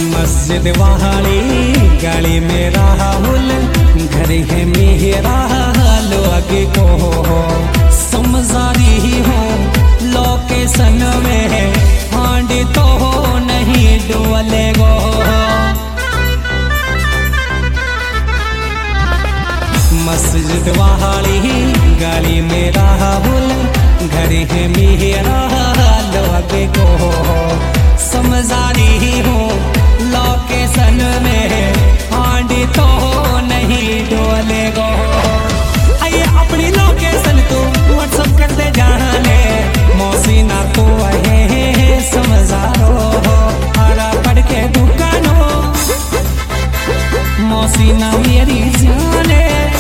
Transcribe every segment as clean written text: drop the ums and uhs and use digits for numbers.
मस्जिद वाली गली में राहुल घर है मेरा लोग को समझारी हो लोकेशन में हांडी तो नहीं डोले गो। मस्जिद वाली गली में राहुल घर है मेरा लोग को समझारी हो लोकेशन में हांडी तो नहीं डोले गो। आइए अपनी लोकेशन तो व्हाट्सअप कर दे जाने मौसी ना तो है समझारो आरा पढ़ के दुकानों मौसी ना मेरी जाने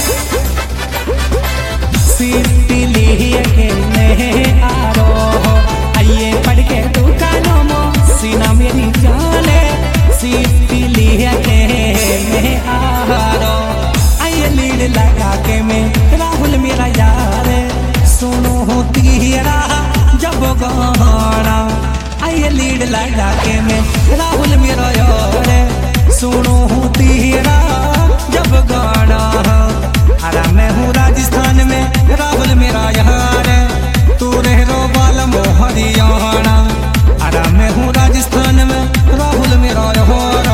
सीटी लिए के नहीं आ रो। आइए पढ़ के दुकानों मौसी ना मेरी जाने सीटी लिए के नहीं आ रो। आइए लीड लगा के मैं राहुल मेरा यार सुनो होती रहा जब गाना। आइए लीड लगा के मैं राहुल मेरा यार सुनो होती रहा जब गाना। अरे मैं हूँ राजस्थान में राहुल मेरा यार तू रह रो बाल मोहरियाना। अरे मैं हूँ राजस्थान में राहुल मेरा यार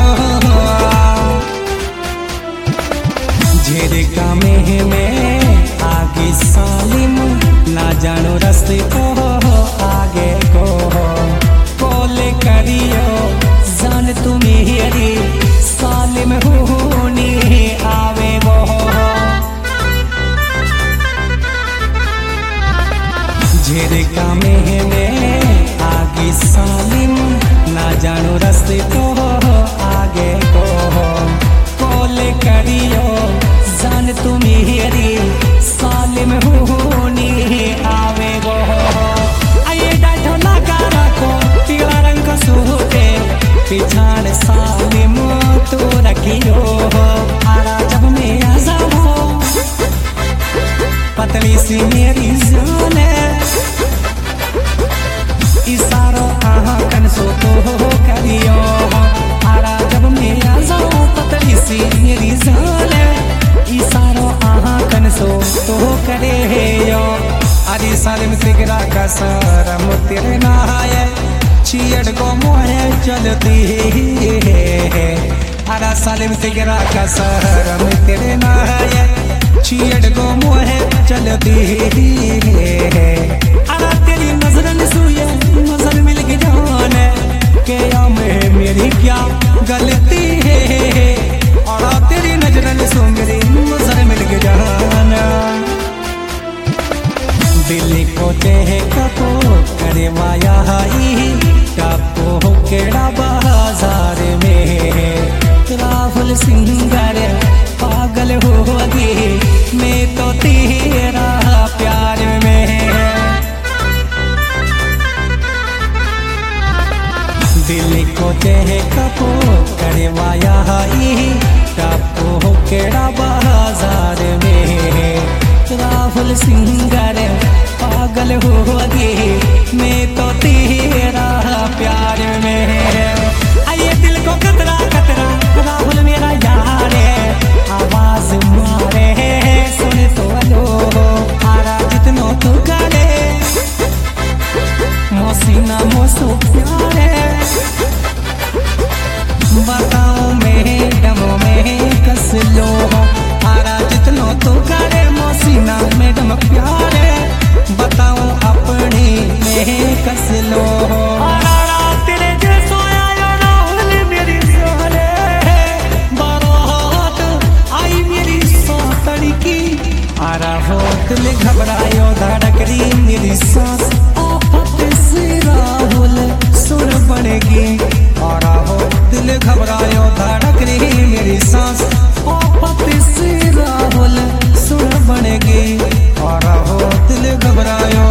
झेड़का में आगे सालिम ना जानो रास्ते को आगे को कोले करियो जान तू मेरी सालिम होनी आवे वो। झेड़का में आगे सालिम ना जानो रास्ते को आगे को कोले करियो जान तू मेरी सालिम होनी आवे गो। आइए डाठो लगा रखो पीला रंग का सूटे पिछाड़ सालिम तो रखियो। आरा जब मैं आ जाऊं पतली सी मेरी जान इशारो आँखन सो तो करियो। आरा जब मैं आ जाऊं पतली सी मेरी जान इशारो आँखन सो तो करे यो। अरे सालिम तिगरा का सरम तेरे नहाए चियड़ को मोहे चलती है। अरे सालिम तिगरा का सरम तेरे नहाए चियड़ को मोहे चलती है। अरे तेरी नजर ने सुए नजर मिल के जाने के में मेरी क्या गलती है। और तेरी नजर ने सो मेरी नजर मिल के जाना। दिल्ली को देह कपो करे माया ही कपो केड़ा बाजार में राहुल सिंगर पागल हो गई मैं तो तेरा प्यार में। दिल्ली को देह कपो करे माया ही कपो केड़ा बाजार में राहुल सिंगर पागल हो गई मैं तो तेरा प्यार में। आइए दिल को कतरा कतरा राहुल मेरा यार आवाज मारे सुन तो लो। आरा जितनो तू करे मौसीना मोसो प्यारे बताओ मैडम में कस लो। आरा जितनो तू करे मौसीना मैडम प्यारे बताओ अपनी में कस लो। तेरे जैसो आया राहुल मेरी जाने बारात आई मेरी सातड़ी की। आरा हो दिल घबरायो धड़क रही मेरी सांस आफत से राहुल सुन पड़ेगी। आरा हो दिल घबरायो धड़क रही मेरी सांस आफत से राहुल सुन पड़ेगी। आरा हो दिल घबरायो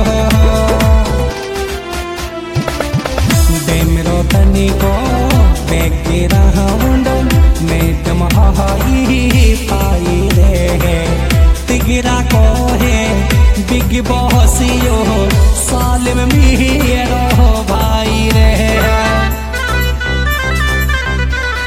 मेरो तनी को मैं गिरा हूँ मैडम हाई पाई रे तिगरा को है बिग बॉस यो सालिम मेरा भाई रे।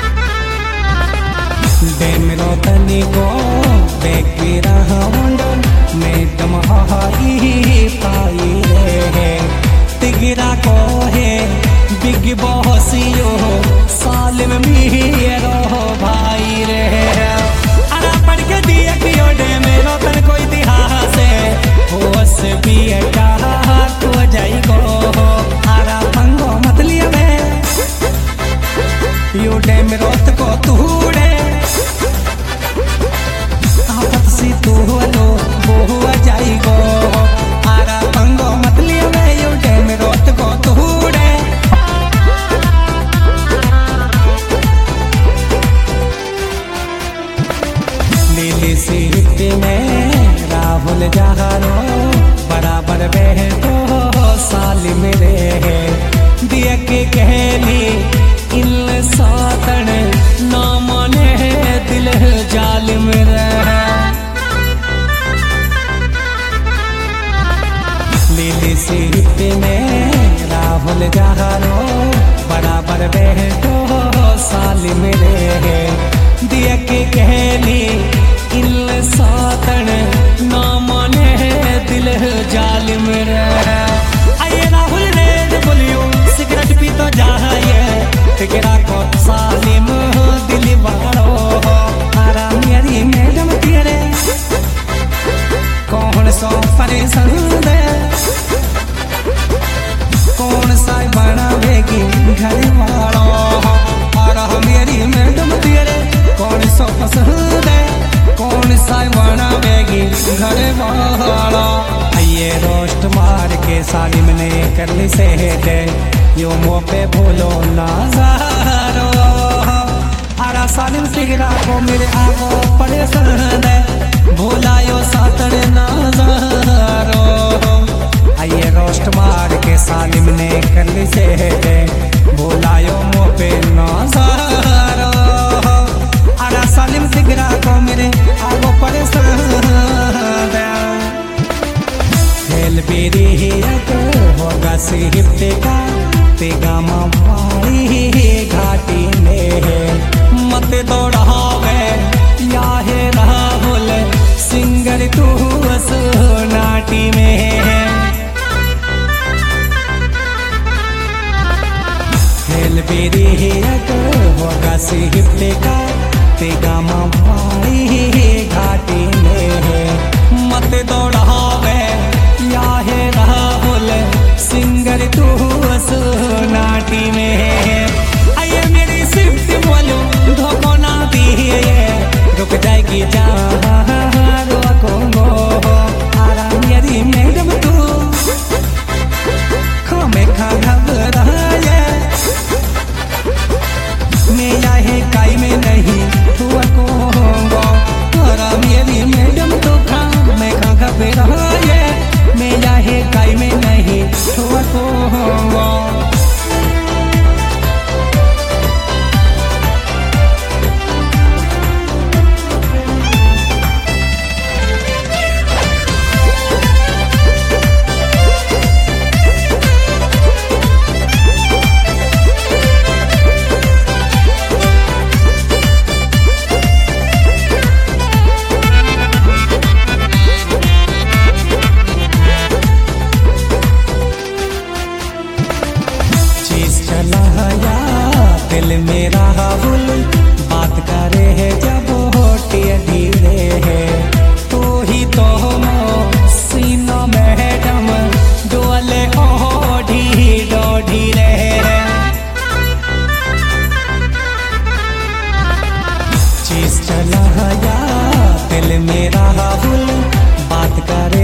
सियो सालिम मेरो भाई रे। अरा पढ़ के दिया कियो डे मेरो तन कोई इतिहास होश भी तो जाई गो। अरा पंगो मत लिया में यो डे मेरो को तूड़े आपत सी तू लो वो जाई गो। आरा पंगो मत लिया में यो डे मेरो को तूड़े। लीली सीट में राहुल जहारो बराबर बैठो साली मेरे दिया के कहली इल सातन ना माने दिल जालिम रहे। लीली सीट में राहुल जहारो बराबर बैठो साली मेरे दिया के कहली इल सातन ना माने दिल जालिम रहे। आये राहुल रे बोलियो सिगरेट पी तो जाए तेरा को सालिम दिल वालो। आरा मेरी मैडम तेरे कौन सो परेशान दे कौन सा बनावेगी घर वालो। आरा मेरी मैडम तेरे कौन सो पसंद है कौन सा बनावेगी घर वाला। ये रोस्ट मार के सालिम ने कर ली से दे यो मुँह पे भूलो नाजारो। आरा सालिम सिगरा को मेरे आगो परेशान है भूला यो सातन नाजारो। ये रोस्ट मार के सालिम ने कर ली से दे भूला यो मुँह पे नाजारो। आरा सालिम सिगरा को मेरे आगो परेशान है खेल बेरी होगा सिहते का तेगा मारी घाटी में मत दौड़ावे या है राहुल सिंगर तू नाटी में। खेल बेरी होगा सिहते का तेगा मारी घाटी में मत दौड़ावे या है राहुल सिंगर तू नाटी में। आये मेरी सिफ्ट बोलो धोखो ना दिए रुक जाएगी जहाँ रोको। आरा मेरी मैडम तू खामे खा घबराए मैं यहाँ काई में नहीं तू को। आरा मेरी मैडम तू खामे खा घबराए मैं यहाँ काई में नहीं तू को। दिल मेरा राहुल बात करे है जब होटी ढीले है तो ही तो सीना मैडम डोले ढीले चीज चला या दिल मेरा राहुल बात करे